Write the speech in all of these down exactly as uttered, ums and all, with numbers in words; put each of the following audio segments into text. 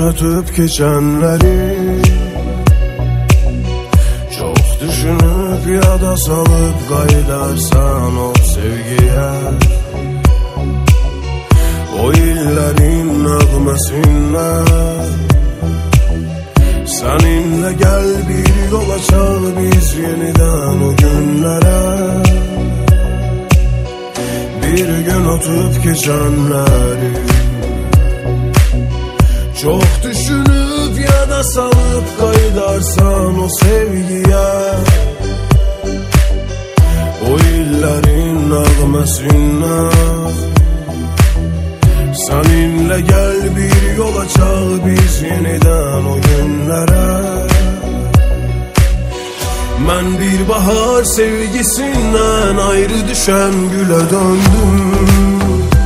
ötüp geçenleri çok düşünüp ya da salıp kaydarsan o sevgiye, o illerin nağmesinle seninle gel bir yol açar biz yeniden o günlere. Bir gün ötüp geçenleri çok düşünüp ya da salıp kaydarsan o sevgiye, o illerin nağmesinle seninle gel bir yol açar biz yeniden o günlere. Ben bir bahar sevgisinden ayrı düşen güle döndüm.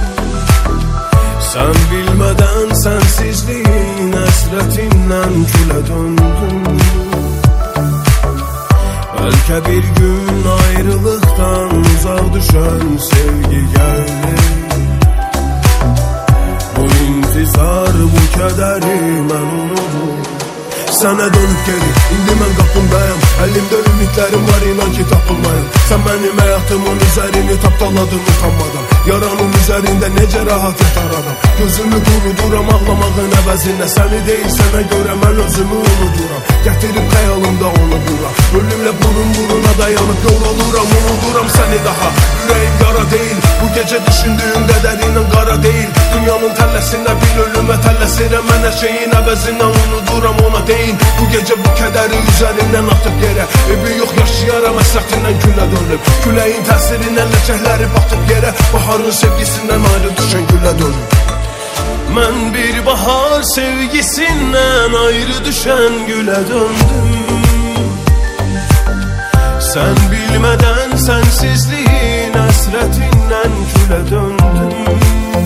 Sen bilmeden sensizliğin hasretinden küle döndüm. Belki bir gün ayrılıktan uzak düşen sevgi geldi. Bu intizar, bu kederi ben unuttum. Sana dönüp geri, indi mən qapındayım. Əlimdə ümidlərim var, inan ki tapılmayım. Sen benim hayatımın üzerini tapdaladın utanmadan. Yaranın üzerinde nece rahat yatar adam. Gözümü kuruduram ağlamağın əvəzinə. Səni değil sənə görə mən özümü unuduram. Gətirib xəyalımda onu bura. Ölümlə burun buruna dayanıp yol oluram. Unuduram səni daha, yüreğim qara değil. Bu gece düşündüğüm qədərindən qara değil. Dünyanın təlləsinə bir ölümə tələsirəm. Mən hər şeyin əvəzinə unuduram ona değil. Bu gece bu kədəri üzərindən atıp yerə. Evi yox yaşayaram əsrətindən gülə dönüb. Küləyin təsirindən ləkəkləri batıb yerə. Baharın sevgisindən ayrı düşən gülə dönüb. Mən bir bahar sevgisindən ayrı düşən gülə döndüm. Sen bilmeden sensizliğin hasretindən gülə döndüm.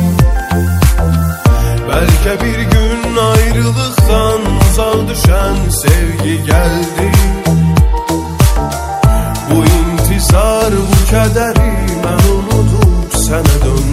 Belki bir gün ayrılıktan uzak düşen sevgi geldi. Bu intizar, bu kederi ben unutup sana döndüm.